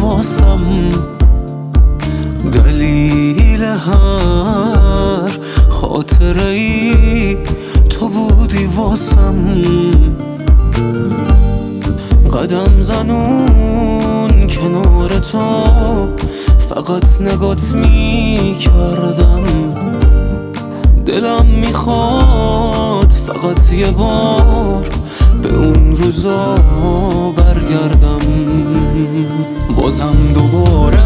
واسم، دلیل هر خاطره ای تو بودی واسم. قدم زنون کنار تو فقط نگات می کردم، دلم میخواد فقط یه بار به اون روزا برگردم. بازم دوباره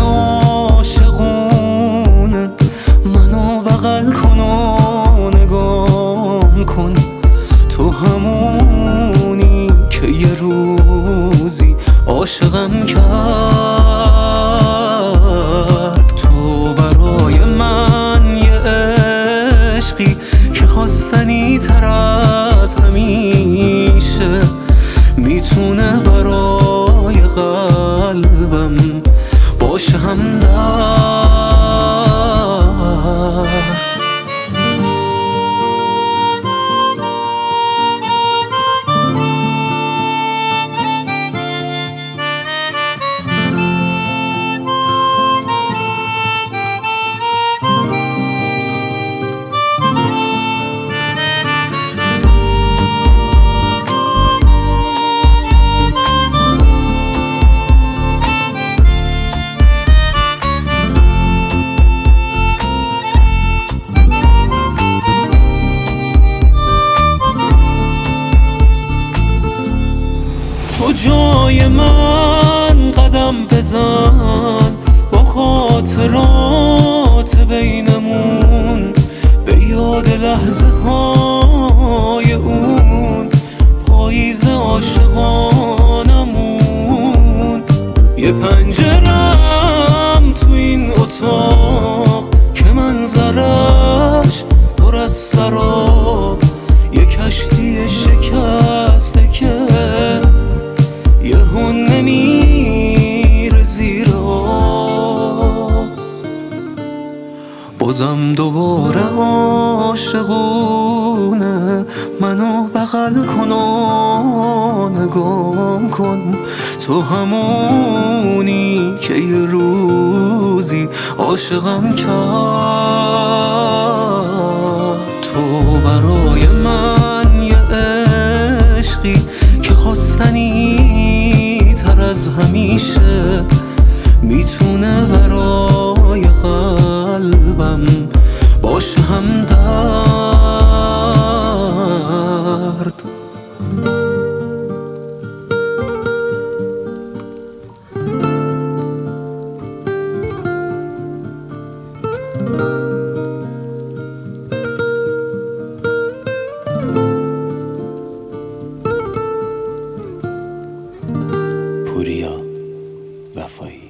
عاشقونه، منو بغل کن و نگام کن، تو همونی که یه روزی عاشقم کرد. تو برای من یه عشقی که خواستنی تر از همیشه، میتونه برای قلبم باشه همدرد. تو جای من قدم بزن، با خاطرات بینمون، به یاد لحظه های اون پاییز عاشقانمون. یه پنجرم تو این اتاق که منظرش پر از سراب، یه کشتی شکسته که یهو نمیره زیر آب. بازم دوباره عاشقونه، منو بغل کن و نگام کن، تو همونی که یه روزی عاشقم کرد. تو برای من یه عشقی که خواستنی تر از همیشه، میتونه برای قلبم باشه همدرد. پوریا وفایی.